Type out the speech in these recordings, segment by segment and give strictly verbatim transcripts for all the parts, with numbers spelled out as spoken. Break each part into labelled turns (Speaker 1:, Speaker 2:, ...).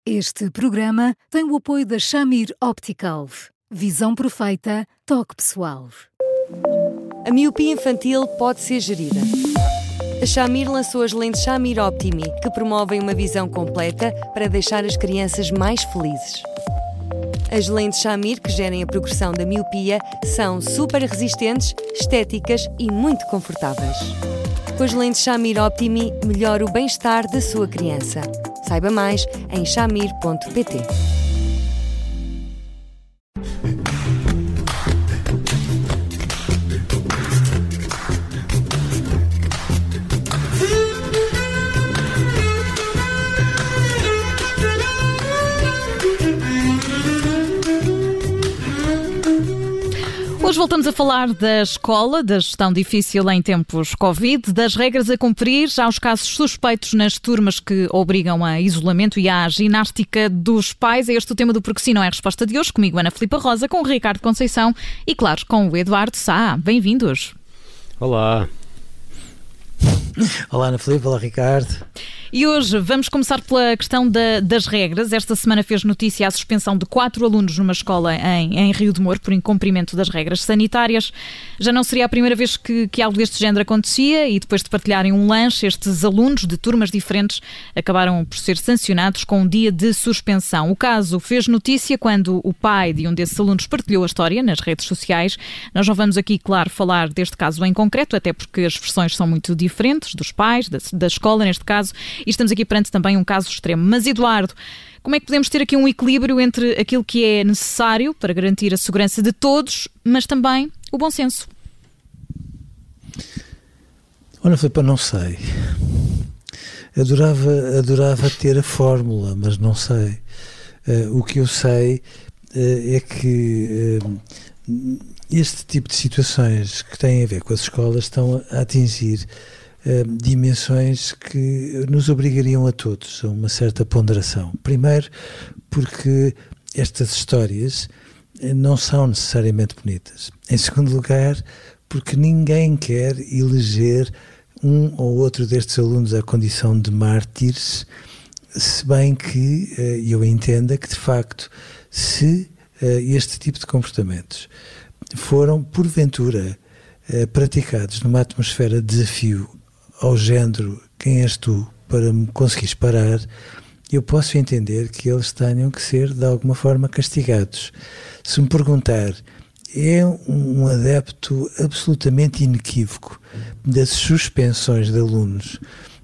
Speaker 1: Este programa tem o apoio da Shamir Optical. Visão perfeita, toque pessoal.
Speaker 2: A miopia infantil pode ser gerida. A Shamir lançou as lentes Shamir Optimi, que promovem uma visão completa para deixar as crianças mais felizes. As lentes Shamir, que gerem a progressão da miopia, são super resistentes, estéticas e muito confortáveis. Com as lentes Shamir Optimi, melhora o bem-estar da sua criança. Saiba mais em shamir ponto pt.
Speaker 3: Hoje voltamos a falar da escola, da gestão difícil em tempos Covid, das regras a cumprir, aos casos suspeitos nas turmas que obrigam a isolamento e à ginástica dos pais. É este o tema do Porque Sim Não É Resposta de hoje, comigo Ana Filipa Rosa, com o Ricardo Conceição e, claro, com o Eduardo Sá. Bem-vindos.
Speaker 4: Olá.
Speaker 5: Olá Ana Filipa, olá Ricardo.
Speaker 3: E hoje vamos começar pela questão da, das regras. Esta semana fez notícia a suspensão de quatro alunos numa escola em, em Rio de Moro por incumprimento das regras sanitárias. Já não seria a primeira vez que, que algo deste género acontecia e depois de partilharem um lanche, estes alunos de turmas diferentes acabaram por ser sancionados com um dia de suspensão. O caso fez notícia quando o pai de um desses alunos partilhou a história nas redes sociais. Nós não vamos aqui, claro, falar deste caso em concreto, até porque as versões são muito diferentes, dos pais, da, da escola neste caso, e estamos aqui perante também um caso extremo. Mas, Eduardo, como é que podemos ter aqui um equilíbrio entre aquilo que é necessário para garantir a segurança de todos, mas também o bom senso?
Speaker 5: Olha, Filipe, não sei. Adorava, adorava ter a fórmula, mas não sei. Uh, o que eu sei uh, é que uh, este tipo de situações que têm a ver com as escolas estão a atingir Uh, dimensões que nos obrigariam a todos a uma certa ponderação. Primeiro, porque estas histórias não são necessariamente bonitas. Em segundo lugar, porque ninguém quer eleger um ou outro destes alunos à condição de mártires, se bem que uh, eu entenda que, de facto, se uh, este tipo de comportamentos foram, porventura, uh, praticados numa atmosfera de desafio ao género, quem és tu para me conseguires parar, eu posso entender que eles tenham que ser de alguma forma castigados. Se me perguntar, é um adepto absolutamente inequívoco das suspensões de alunos,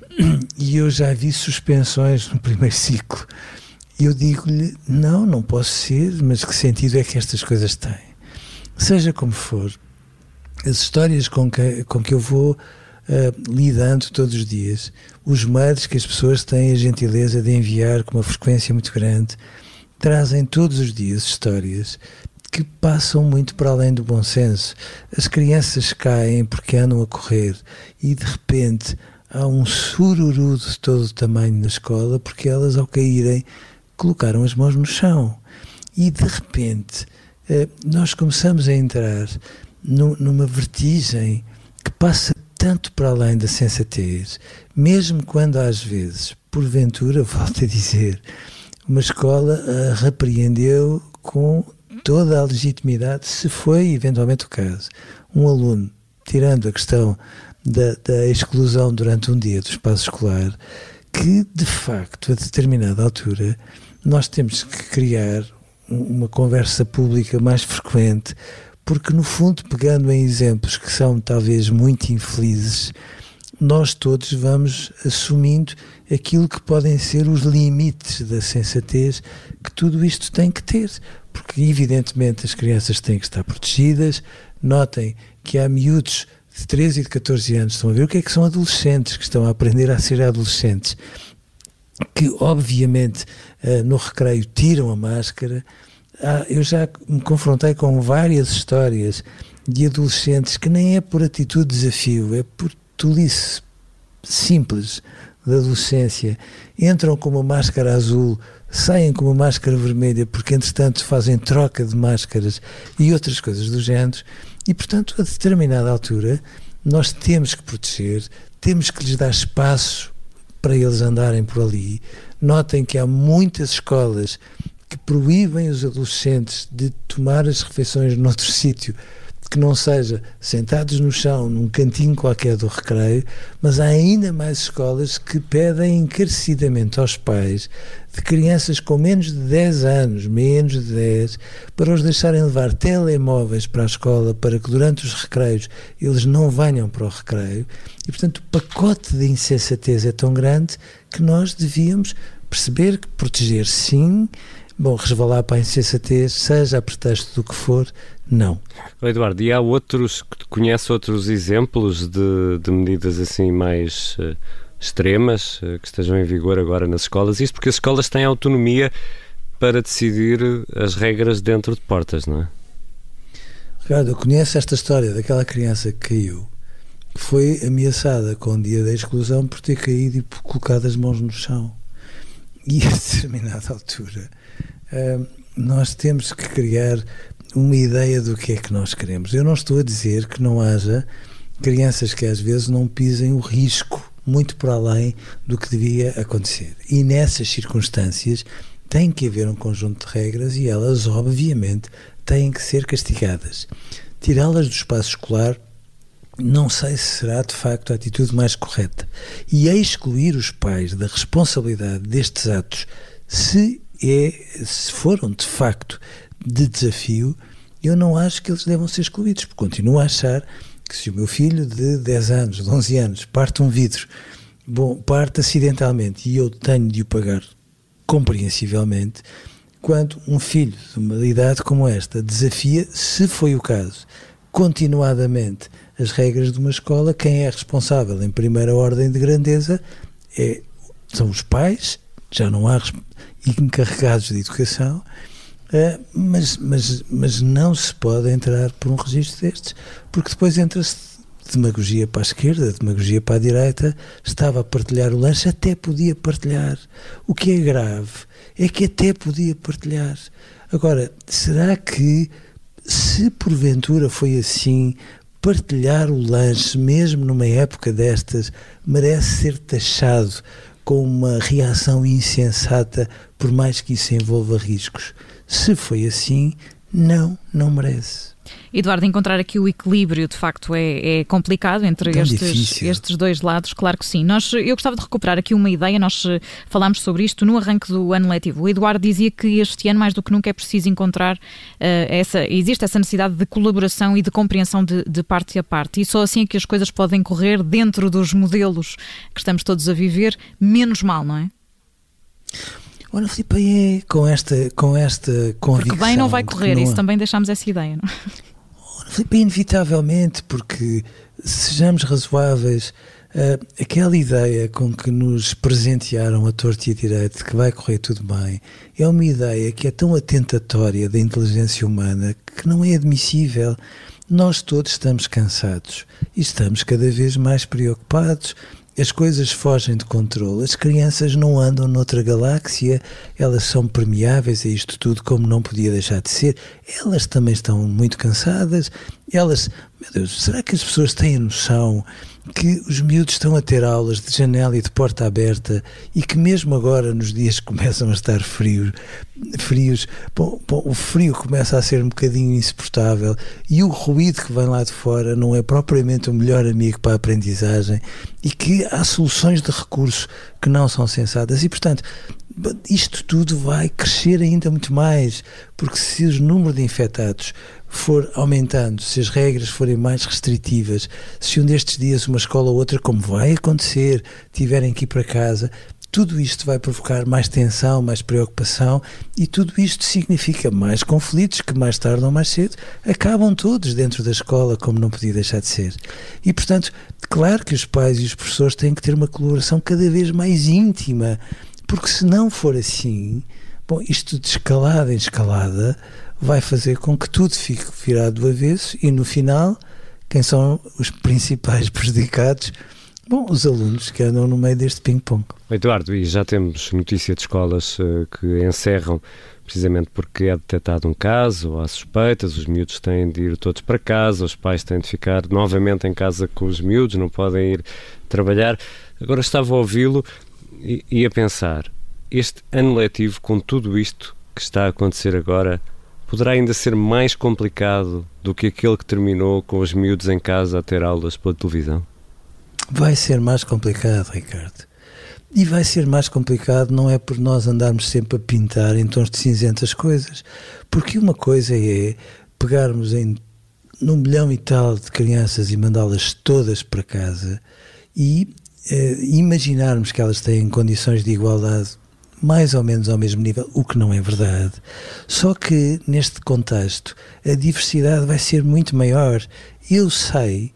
Speaker 5: e eu já vi suspensões no primeiro ciclo, eu digo-lhe, não, não posso ser, mas que sentido é que estas coisas têm? Seja como for, as histórias com que, com que eu vou Uh, lidando todos os dias, os mails que as pessoas têm a gentileza de enviar com uma frequência muito grande, trazem todos os dias histórias que passam muito para além do bom senso. As crianças caem porque andam a correr e de repente há um sururu de todo o tamanho na escola porque elas ao caírem colocaram as mãos no chão e de repente uh, nós começamos a entrar no, numa vertigem que passa tanto para além da sensatez, mesmo quando às vezes, porventura, volto a dizer, uma escola a repreendeu com toda a legitimidade, se foi eventualmente o caso. Um aluno, tirando a questão da, da exclusão durante um dia do espaço escolar, que de facto, a determinada altura, nós temos que criar uma conversa pública mais frequente, porque no fundo, pegando em exemplos que são talvez muito infelizes, nós todos vamos assumindo aquilo que podem ser os limites da sensatez que tudo isto tem que ter, porque evidentemente as crianças têm que estar protegidas. Notem que há miúdos de treze e de catorze anos, estão a ver o que é que são adolescentes, que estão a aprender a ser adolescentes, que obviamente no recreio tiram a máscara. Ah, eu já me confrontei com várias histórias de adolescentes que nem é por atitude de desafio, é por tolice simples da adolescência. Entram com uma máscara azul, saem com uma máscara vermelha, porque entretanto fazem troca de máscaras e outras coisas do género, e portanto a determinada altura nós temos que proteger, temos que lhes dar espaço para eles andarem por ali, Notem que há muitas escolas que proíbem os adolescentes de tomar as refeições noutro sítio, que não seja sentados no chão, num cantinho qualquer do recreio, mas há ainda mais escolas que pedem encarecidamente aos pais de crianças com menos de dez anos, menos de dez, para os deixarem levar telemóveis para a escola, para que durante os recreios eles não venham para o recreio. E, portanto, o pacote de insensatez é tão grande que nós devíamos perceber que proteger, sim, bom, resvalar para a insensatez, seja a pretexto do que for, não.
Speaker 4: Eduardo, e há outros, conhece outros exemplos de, de medidas assim mais uh, extremas uh, que estejam em vigor agora nas escolas? Isto porque as escolas têm autonomia para decidir as regras dentro de portas, não é?
Speaker 5: Ricardo, eu conheço esta história daquela criança que caiu, que foi ameaçada com o dia da exclusão por ter caído e por colocar as mãos no chão. E a determinada altura uh, nós temos que criar uma ideia do que é que nós queremos. Eu não estou a dizer que não haja crianças que às vezes não pisem o risco muito para além do que devia acontecer. E nessas circunstâncias tem que haver um conjunto de regras e elas, obviamente, têm que ser castigadas. Tirá-las do espaço escolar, não sei se será de facto a atitude mais correta. E excluir os pais da responsabilidade destes atos, se, é, se foram de facto de desafio, eu não acho que eles devam ser excluídos, porque continuo a achar que se o meu filho de dez anos, de onze anos, parte um vidro, bom, parte acidentalmente e eu tenho de o pagar compreensivelmente, quando um filho de uma idade como esta desafia, se foi o caso, continuadamente as regras de uma escola, quem é responsável em primeira ordem de grandeza é, são os pais, já não há encarregados de educação. Uh, mas, mas, mas não se pode entrar por um registro destes, porque depois entra-se demagogia para a esquerda, demagogia para a direita. Estava a partilhar o lanche, até podia partilhar. O que é grave é que até podia partilhar. Agora, será que, se porventura foi assim, partilhar o lanche, mesmo numa época destas, merece ser taxado com uma reação insensata, por mais que isso envolva riscos? Se foi assim, não, não merece.
Speaker 3: Eduardo, encontrar aqui o equilíbrio de facto é, é complicado entre estes, estes dois lados, claro que sim. Nós, eu gostava de recuperar aqui uma ideia, nós falámos sobre isto no arranque do ano letivo. O Eduardo dizia que este ano mais do que nunca é preciso encontrar uh, essa, existe essa necessidade de colaboração e de compreensão de, de parte a parte, e só assim é que as coisas podem correr dentro dos modelos que estamos todos a viver menos mal, não é?
Speaker 5: Olha, Filipe, é com esta, com esta convicção...
Speaker 3: Porque bem não vai correr,
Speaker 5: não...
Speaker 3: isso também deixámos essa ideia, não?
Speaker 5: Olha, Filipe, inevitavelmente, porque sejamos razoáveis, uh, aquela ideia com que nos presentearam a torto e a direito de que vai correr tudo bem, é uma ideia que é tão atentatória da inteligência humana que não é admissível. Nós todos estamos cansados e estamos cada vez mais preocupados. As coisas fogem de controle, as crianças não andam noutra galáxia, elas são permeáveis a isto tudo como não podia deixar de ser. Elas também estão muito cansadas, elas, meu Deus, será que as pessoas têm a noção que os miúdos estão a ter aulas de janela e de porta aberta e que mesmo agora, nos dias que começam a estar frios, frios bom, bom, o frio começa a ser um bocadinho insuportável e o ruído que vem lá de fora não é propriamente o melhor amigo para a aprendizagem e que há soluções de recurso que não são sensatas e, portanto, isto tudo vai crescer ainda muito mais, porque se o número de infectados for aumentando, se as regras forem mais restritivas, se um destes dias uma escola ou outra, como vai acontecer, tiverem que ir para casa, tudo isto vai provocar mais tensão, mais preocupação e tudo isto significa mais conflitos que mais tarde ou mais cedo acabam todos dentro da escola, como não podia deixar de ser. E, portanto, claro que os pais e os professores têm que ter uma colaboração cada vez mais íntima, porque se não for assim, bom, isto de escalada em escalada vai fazer com que tudo fique virado do avesso e no final, quem são os principais prejudicados? Bom, os alunos que andam no meio deste ping-pong.
Speaker 4: Eduardo, e já temos notícia de escolas uh, que encerram precisamente porque é detectado um caso, ou há suspeitas, os miúdos têm de ir todos para casa, os pais têm de ficar novamente em casa com os miúdos, não podem ir trabalhar. Agora estava a ouvi-lo e, e a pensar, este ano letivo, com tudo isto que está a acontecer agora, poderá ainda ser mais complicado do que aquele que terminou com os miúdos em casa a ter aulas pela televisão?
Speaker 5: Vai ser mais complicado, Ricardo. E vai ser mais complicado não é por nós andarmos sempre a pintar em tons de cinzento as coisas, porque uma coisa é pegarmos em num milhão e tal de crianças e mandá-las todas para casa e eh, imaginarmos que elas têm condições de igualdade mais ou menos ao mesmo nível, o que não é verdade. Só que neste contexto a diversidade vai ser muito maior. Eu sei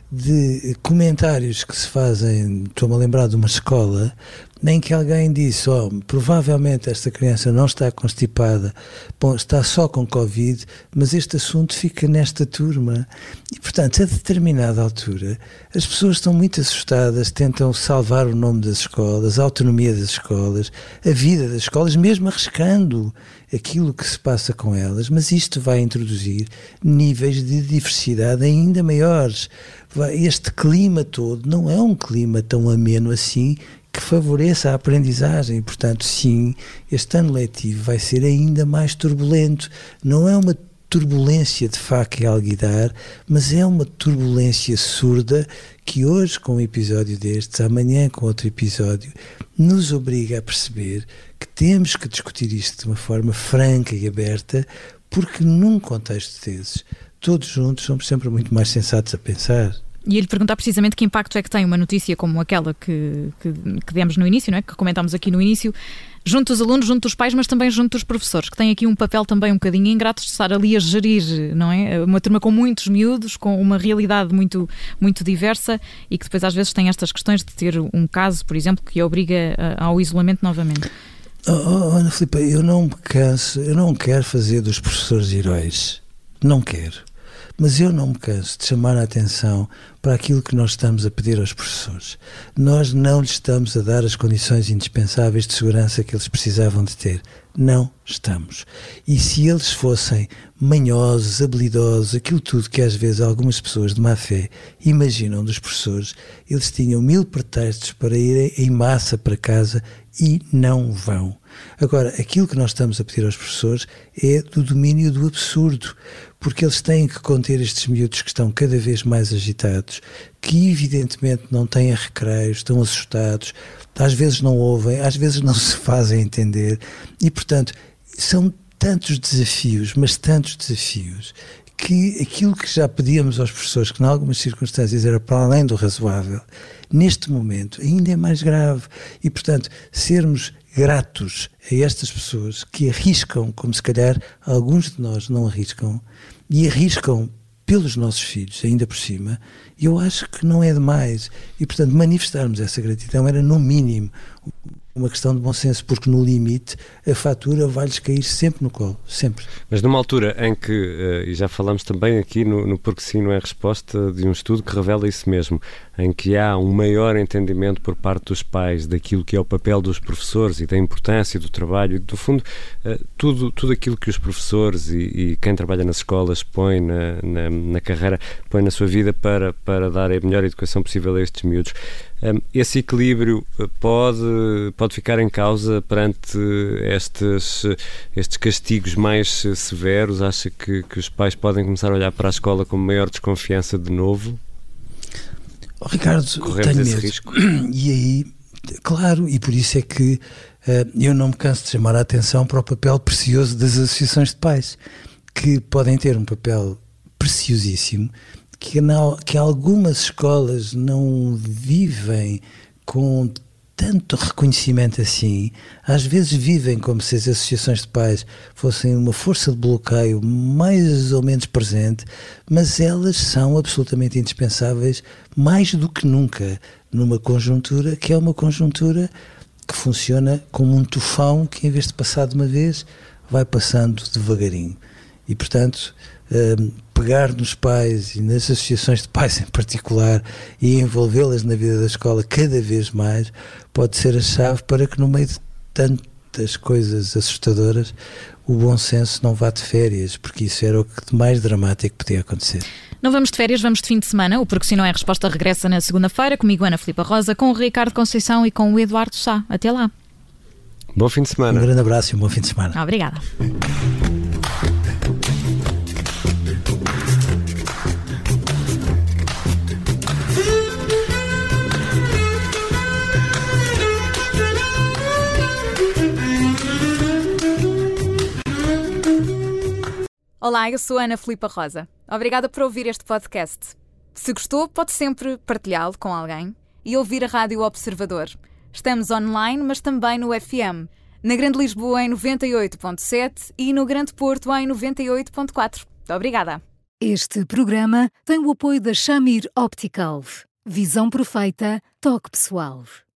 Speaker 5: de comentários que se fazem, estou-me a lembrar de uma escola em que alguém disse, oh, provavelmente esta criança não está constipada, bom, está só com Covid, mas este assunto fica nesta turma. E, portanto, a determinada altura, as pessoas estão muito assustadas, tentam salvar o nome das escolas, a autonomia das escolas, a vida das escolas, mesmo arriscando aquilo que se passa com elas, mas isto vai introduzir níveis de diversidade ainda maiores. Este clima todo não é um clima tão ameno assim que favoreça a aprendizagem. Portanto, sim, este ano letivo vai ser ainda mais turbulento. Não é uma turbulência de faca e alguidar, mas é uma turbulência surda que hoje, com um episódio destes, amanhã com outro episódio, nos obriga a perceber que temos que discutir isto de uma forma franca e aberta, porque num contexto desses, todos juntos somos sempre muito mais sensatos a pensar.
Speaker 3: E ele perguntar precisamente que impacto é que tem uma notícia como aquela que, que, que demos no início, não é? Que comentámos aqui no início, junto dos alunos, junto dos pais, mas também junto dos professores, que têm aqui um papel também um bocadinho ingrato de estar ali a gerir, não é? Uma turma com muitos miúdos, com uma realidade muito, muito diversa e que depois às vezes tem estas questões de ter um caso, por exemplo, que obriga ao isolamento novamente.
Speaker 5: Oh, oh, Ana Filipe, eu não me canso, eu não quero fazer dos professores heróis, não quero. Mas eu não me canso de chamar a atenção para aquilo que nós estamos a pedir aos professores. Nós não lhes estamos a dar as condições indispensáveis de segurança que eles precisavam de ter. Não estamos. E se eles fossem manhosos, habilidosos, aquilo tudo que às vezes algumas pessoas de má fé imaginam dos professores, eles tinham mil pretextos para irem em massa para casa e não vão. Agora, aquilo que nós estamos a pedir aos professores é do domínio do absurdo, porque eles têm que conter estes miúdos que estão cada vez mais agitados, que evidentemente não têm recreios, estão assustados, às vezes não ouvem, às vezes não se fazem entender e, portanto, são tantos desafios, mas tantos desafios, que aquilo que já pedíamos aos professores, que em algumas circunstâncias era para além do razoável, neste momento ainda é mais grave e, portanto, sermos gratos a estas pessoas que arriscam, como se calhar alguns de nós não arriscam, e arriscam pelos nossos filhos, ainda por cima, eu acho que não é demais. E, portanto, manifestarmos essa gratidão era, no mínimo, uma questão de bom senso, porque no limite a fatura vai-lhes cair sempre no colo, sempre.
Speaker 4: Mas numa altura em que, uh, e já falamos também aqui no, no Porque Sim Não É Resposta, de um estudo que revela isso mesmo, em que há um maior entendimento por parte dos pais daquilo que é o papel dos professores e da importância do trabalho e, do fundo, uh, tudo, tudo aquilo que os professores e, e quem trabalha nas escolas põe na, na, na carreira, põe na sua vida para, para dar a melhor educação possível a estes miúdos. Um, esse equilíbrio pode, pode ficar em causa perante estes, estes castigos mais severos? Acha que, que os pais podem começar a olhar para a escola com maior desconfiança de novo?
Speaker 5: Oh, Ricardo,
Speaker 4: corremos
Speaker 5: tenho
Speaker 4: esse
Speaker 5: medo.
Speaker 4: risco?
Speaker 5: E aí, claro, e por isso é que uh, eu não me canso de chamar a atenção para o papel precioso das associações de pais, que podem ter um papel preciosíssimo, que, não, que algumas escolas não vivem com tanto reconhecimento assim, às vezes vivem como se as associações de pais fossem uma força de bloqueio mais ou menos presente, mas elas são absolutamente indispensáveis mais do que nunca numa conjuntura que é uma conjuntura que funciona como um tufão que, em vez de passar de uma vez, vai passando devagarinho. E, portanto, pegar nos pais e nas associações de pais em particular e envolvê-las na vida da escola cada vez mais pode ser a chave para que, no meio de tantas coisas assustadoras, o bom senso não vá de férias, porque isso era o que de mais dramático podia acontecer.
Speaker 3: Não vamos de férias, vamos de fim de semana. O Porque Se Não É Resposta regressa na segunda-feira, comigo Ana Filipe Rosa, com o Ricardo Conceição e com o Eduardo Sá. Até lá.
Speaker 4: Bom fim de semana.
Speaker 5: Um grande abraço e um bom fim de semana.
Speaker 3: Obrigada. Olá, eu sou a Ana Filipa Rosa. Obrigada por ouvir este podcast. Se gostou, pode sempre partilhá-lo com alguém e ouvir a Rádio Observador. Estamos online, mas também no F M. Na Grande Lisboa em noventa e oito ponto sete e no Grande Porto em noventa e oito ponto quatro. Obrigada.
Speaker 1: Este programa tem o apoio da Shamir Optical. Visão perfeita, toque pessoal.